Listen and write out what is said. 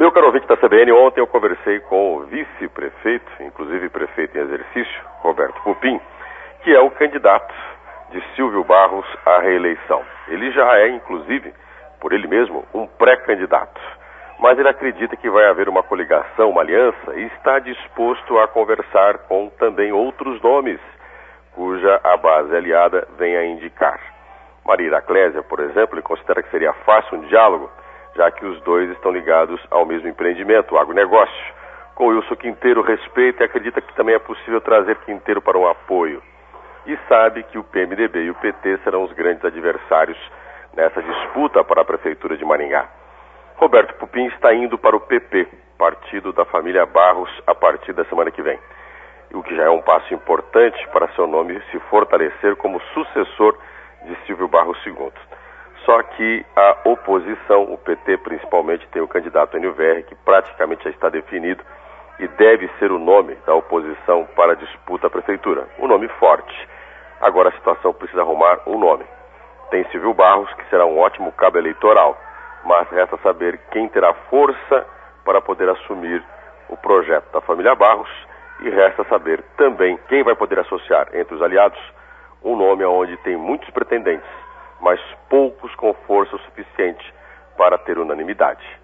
Meu caro ouvinte da CBN, ontem eu conversei com o vice-prefeito, inclusive prefeito em exercício, Roberto Pupim, que é o candidato de Silvio Barros à reeleição. Ele já é, inclusive, por ele mesmo, um pré-candidato. Mas ele acredita que vai haver uma coligação, uma aliança, e está disposto a conversar com também outros nomes, cuja a base aliada vem a indicar. Maria Iraclésia, por exemplo, ele considera que seria fácil um diálogo, já que os dois estão ligados ao mesmo empreendimento, o agronegócio. Com Wilson Quinteiro respeita e acredita que também é possível trazer Quinteiro para um apoio. E sabe que o PMDB e o PT serão os grandes adversários nessa disputa para a Prefeitura de Maringá. Roberto Pupim está indo para o PP, partido da família Barros, a partir da semana que vem. O que já é um passo importante para seu nome se fortalecer como sucessor de Silvio Barros II. Só que a oposição, o PT principalmente, tem o candidato NVR, que praticamente já está definido e deve ser o nome da oposição para a disputa à prefeitura. Um nome forte. Agora a situação precisa arrumar um nome. Tem Silvio Barros, que será um ótimo cabo eleitoral, mas resta saber quem terá força para poder assumir o projeto da família Barros e resta saber também quem vai poder associar entre os aliados um nome onde tem muitos pretendentes, mas poucos com força o suficiente para ter unanimidade.